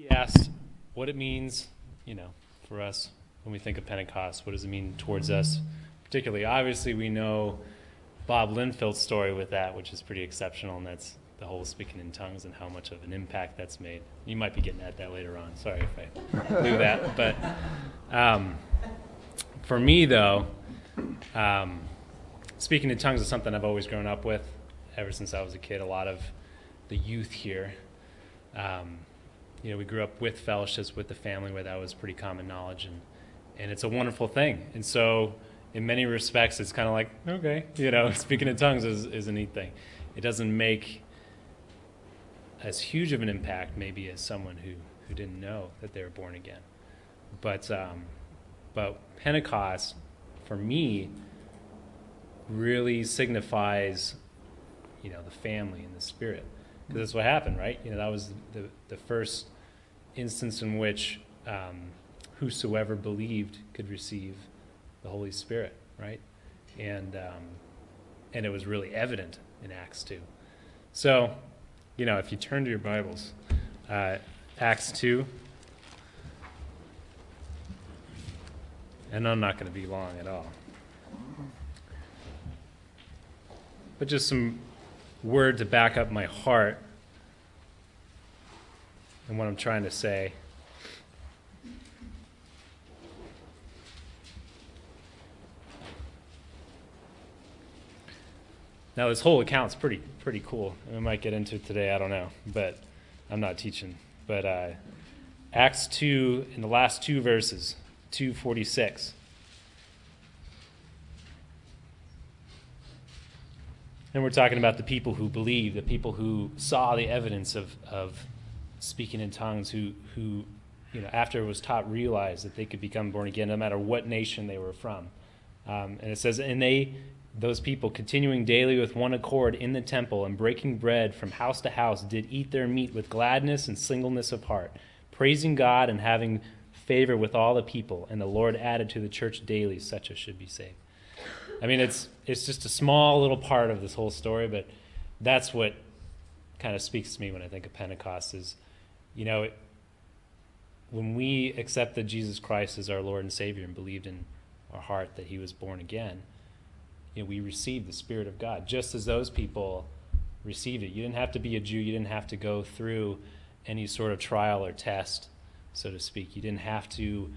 we asked what it means, for us when we think of Pentecost. What does it mean towards us? Particularly, obviously, we know Bob Linfield's story with that, which is pretty exceptional, and that's the whole speaking in tongues and how much of an impact that's made. You might be getting at that later on. Sorry if I blew that. But for me, though, speaking in tongues is something I've always grown up with ever since I was a kid. A lot of the youth here, we grew up with fellowships with the family where that was pretty common knowledge, and it's a wonderful thing. And so in many respects, it's kind of like, okay, speaking in tongues is a neat thing. It doesn't make as huge of an impact maybe as someone who didn't know that they were born again. But Pentecost, for me, really signifies, the family and the Spirit. Because that's what happened, right? That was the first instance in which whosoever believed could receive the Holy Spirit, right? And it was really evident in Acts 2. So, if you turn to your Bibles, Acts 2, and I'm not going to be long at all, but just some word to back up my heart and what I'm trying to say. Now, this whole account's pretty cool. We might get into it today, I don't know, but I'm not teaching. But Acts 2, in the last two verses, 2:46. And we're talking about the people who believed, the people who saw the evidence of speaking in tongues, who after it was taught, realized that they could become born again no matter what nation they were from. And it says, and those people, continuing daily with one accord in the temple and breaking bread from house to house, did eat their meat with gladness and singleness of heart, praising God and having favor with all the people. And the Lord added to the church daily such as should be saved. I mean, it's just a small little part of this whole story, but that's what kind of speaks to me when I think of Pentecost is, when we accepted Jesus Christ as our Lord and Savior and believed in our heart that he was born again, we received the Spirit of God, just as those people received it. You didn't have to be a Jew. You didn't have to go through any sort of trial or test, so to speak. You didn't have to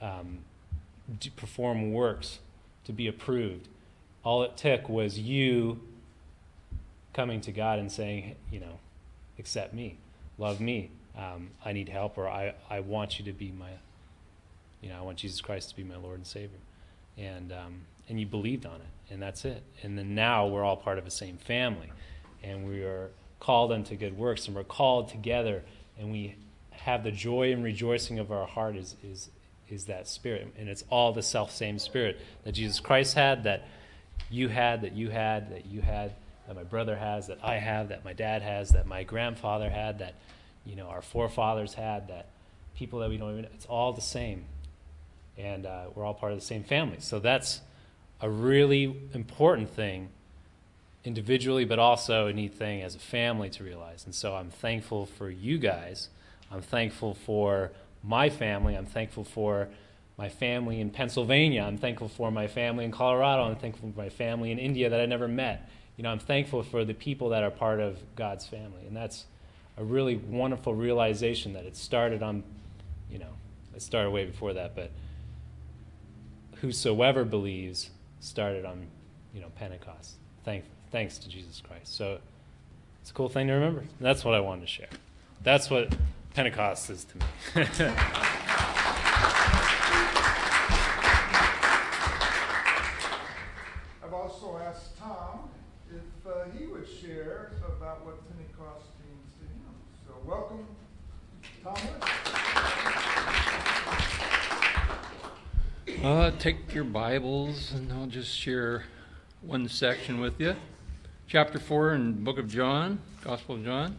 perform works to be approved. All it took was you coming to God and saying, accept me, love me. I need help, or I want you to be my, I want Jesus Christ to be my Lord and Savior. And you believed on it, and that's it. And then now we're all part of the same family, and we are called unto good works, and we're called together, and we have the joy and rejoicing of our heart is that Spirit. And it's all the self-same Spirit that Jesus Christ had, that you had, that you had, that you had, that my brother has, that I have, that my dad has, that my grandfather had, that our forefathers had, that people that we don't even know. It's all the same. And we're all part of the same family. So that's a really important thing individually, but also a neat thing as a family to realize. And so I'm thankful for you guys. I'm thankful for my family. I'm thankful for my family in Pennsylvania. I'm thankful for my family in Colorado. I'm thankful for my family in India that I never met. I'm thankful for the people that are part of God's family. And that's a really wonderful realization that it started on, it started way before that, but whosoever believes started on, Pentecost. Thanks to Jesus Christ. So it's a cool thing to remember. And that's what I wanted to share. That's what Pentecost is to me. I've also asked Tom if he would share about what Pentecost means to him. So welcome, Tom. Take your Bibles, and I'll just share one section with you. Chapter 4 in the book of John, Gospel of John.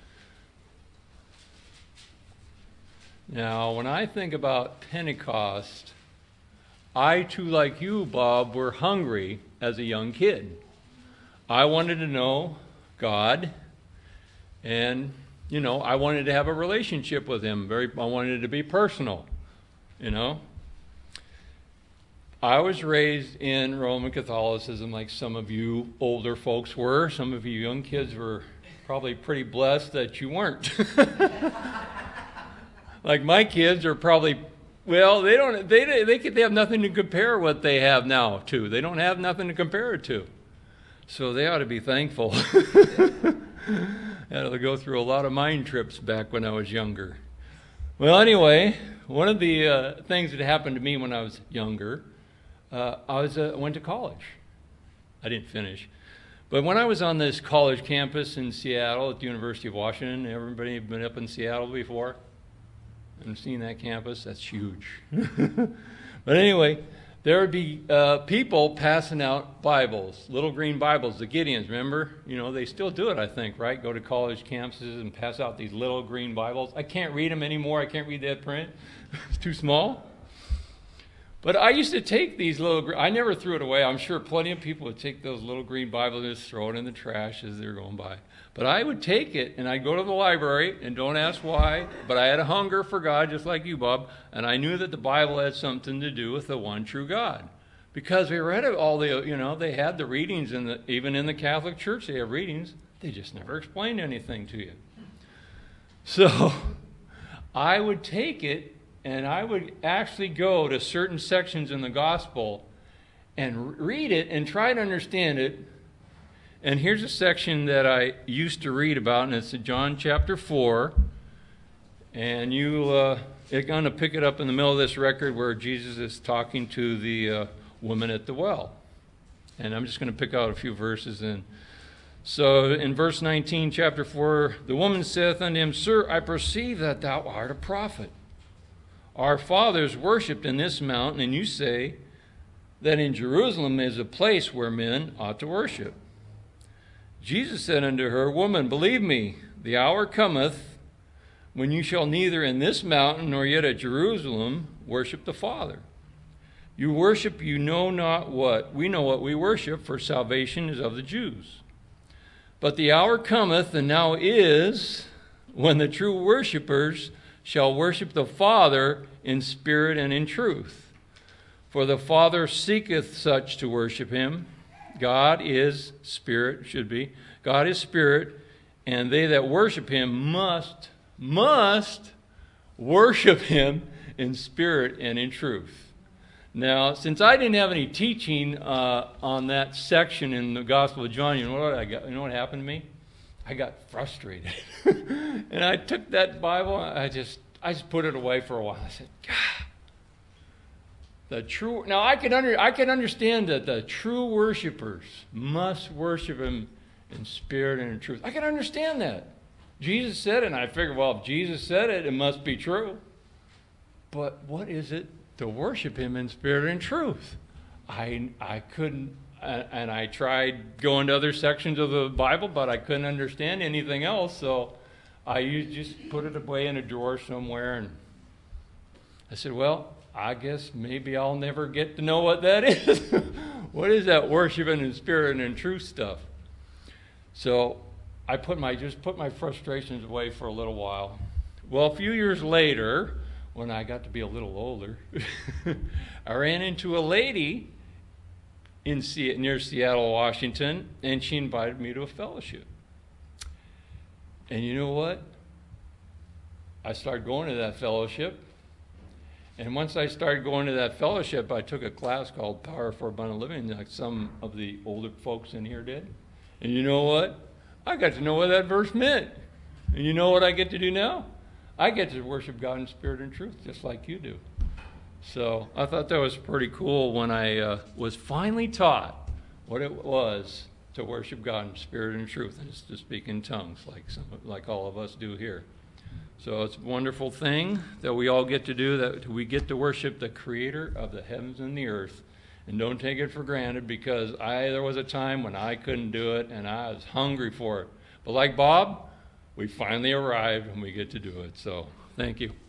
Now, when I think about Pentecost, I too, like you, Bob, were hungry as a young kid. I wanted to know God, and I wanted to have a relationship with him. I wanted it to be personal, I was raised in Roman Catholicism like some of you older folks were. Some of you young kids were probably pretty blessed that you weren't. Like my kids are probably, well, they have nothing to compare what they have now to. They don't have nothing to compare it to. So they ought to be thankful. I had to go through a lot of mind trips back when I was younger. Well, anyway, one of the things that happened to me when I was younger, I went to college. I didn't finish. But when I was on this college campus in Seattle at the University of Washington, everybody been up in Seattle before? And seen that campus? That's huge. But anyway, there would be people passing out Bibles, little green Bibles, the Gideons, remember? They still do it, I think, right? Go to college campuses and pass out these little green Bibles. I can't read them anymore. I can't read that print. It's too small. But I used to take these I never threw it away. I'm sure plenty of people would take those little green Bibles and just throw it in the trash as they're going by. But I would take it, and I'd go to the library, and don't ask why, but I had a hunger for God, just like you, Bob, and I knew that the Bible had something to do with the one true God. Because we read it all, they had the readings, even in the Catholic Church, they have readings. They just never explained anything to you. So I would take it, and I would actually go to certain sections in the gospel and read it and try to understand it. And here's a section that I used to read about, and it's John chapter 4. And you're going to pick it up in the middle of this record where Jesus is talking to the woman at the well. And I'm just going to pick out a few verses. So in verse 19, chapter 4, the woman saith unto him, Sir, I perceive that thou art a prophet. Our fathers worshipped in this mountain, and you say that in Jerusalem is a place where men ought to worship. Jesus said unto her, Woman, believe me, the hour cometh when you shall neither in this mountain nor yet at Jerusalem worship the Father. You worship you know not what. We know what we worship, for salvation is of the Jews. But the hour cometh, and now is, when the true worshipers shall worship the Father in spirit and in truth. For the Father seeketh such to worship him. God is spirit, should be. God is spirit, and they that worship him must worship him in spirit and in truth. Now, since I didn't have any teaching on that section in the Gospel of John, you know what I got? You know what happened to me? I got frustrated. And I took that Bible, I just put it away for a while. I said, God, now I can understand that the true worshipers must worship him in spirit and in truth. I can understand that. Jesus said it, and I figured, well, if Jesus said it, it must be true. But what is it to worship him in spirit and truth? I couldn't, and I tried going to other sections of the Bible, but I couldn't understand anything else, so I just put it away in a drawer somewhere, and I said, well, I guess maybe I'll never get to know what that is. What is that worshiping in spirit and in truth stuff? So I just put my frustrations away for a little while. Well, a few years later, when I got to be a little older, I ran into a lady near Seattle, Washington, and she invited me to a fellowship. And you know what? I started going to that fellowship. And once I started going to that fellowship, I took a class called Power for Abundant Living, like some of the older folks in here did. And you know what? I got to know what that verse meant. And you know what I get to do now? I get to worship God in spirit and truth, just like you do. So I thought that was pretty cool when I was finally taught what it was to worship God in spirit and truth, and it's to speak in tongues, like all of us do here. So it's a wonderful thing that we all get to do, that we get to worship the Creator of the heavens and the earth. And don't take it for granted, because there was a time when I couldn't do it, and I was hungry for it. But like Bob, we finally arrived, and we get to do it. So thank you.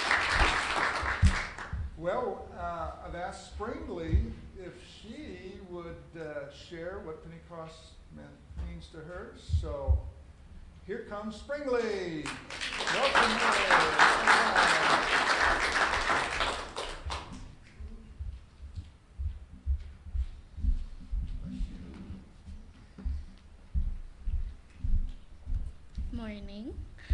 Well, I've asked Springley if she would would share what Pentecost means to her. So here comes Springley. Welcome, Morning.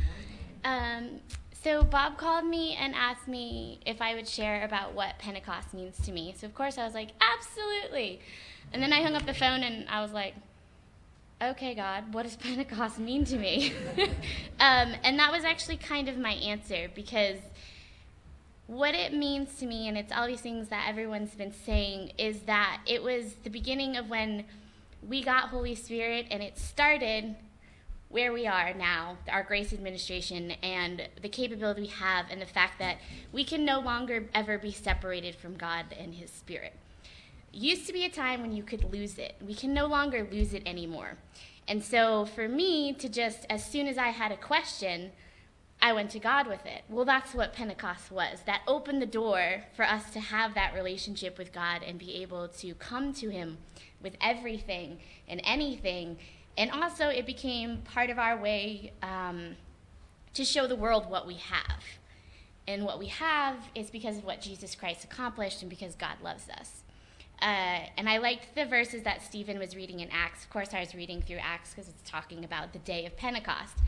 So Bob called me and asked me if I would share about what Pentecost means to me. So of course I was like, absolutely. And then I hung up the phone and I was like, okay, God, what does Pentecost mean to me? And that was actually kind of my answer, because what it means to me, and it's all these things that everyone's been saying, is that it was the beginning of when we got Holy Spirit, and it started where we are now, our grace administration, and the capability we have, and the fact that we can no longer ever be separated from God and His Spirit. Used to be a time when you could lose it. We can no longer lose it anymore. And so for me to just, as soon as I had a question, I went to God with it. Well, that's what Pentecost was. That opened the door for us to have that relationship with God and be able to come to Him with everything and anything. And also it became part of our way to show the world what we have. And what we have is because of what Jesus Christ accomplished and because God loves us. And I liked the verses that Stephen was reading in Acts. Of course, I was reading through Acts because it's talking about the day of Pentecost.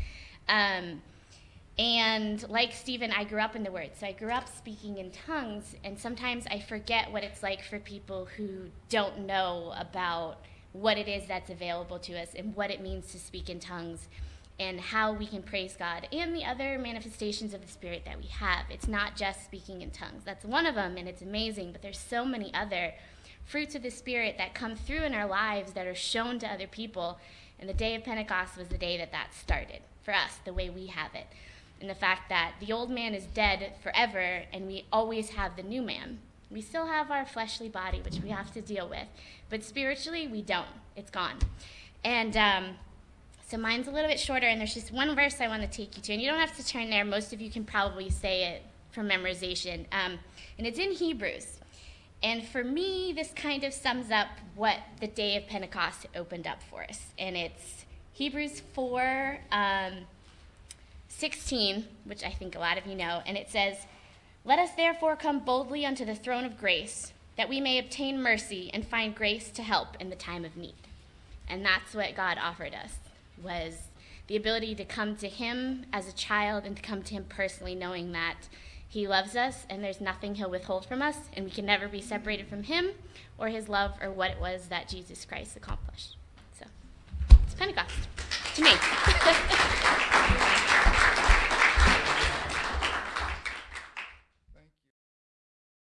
And like Stephen, I grew up in the Word. So I grew up speaking in tongues, and sometimes I forget what it's like for people who don't know about what it is that's available to us and what it means to speak in tongues and how we can praise God and the other manifestations of the Spirit that we have. It's not just speaking in tongues. That's one of them, and it's amazing, but there's so many other fruits of the Spirit that come through in our lives that are shown to other people, and the day of Pentecost was the day that that started for us, the way we have it, and the fact that the old man is dead forever, and we always have the new man. We still have our fleshly body, which we have to deal with, but spiritually, we don't. It's gone. And so mine's a little bit shorter, and there's just one verse I want to take you to, and you don't have to turn there. Most of you can probably say it from memorization, and it's in Hebrews. And for me, this kind of sums up what the day of Pentecost opened up for us, and it's Hebrews 4:16, which I think a lot of you know, and it says, "Let us therefore come boldly unto the throne of grace, that we may obtain mercy and find grace to help in the time of need." And that's what God offered us, was the ability to come to Him as a child and to come to Him personally, knowing that He loves us and there's nothing He'll withhold from us, and we can never be separated from Him or His love or what it was that Jesus Christ accomplished. So it's Pentecost to me.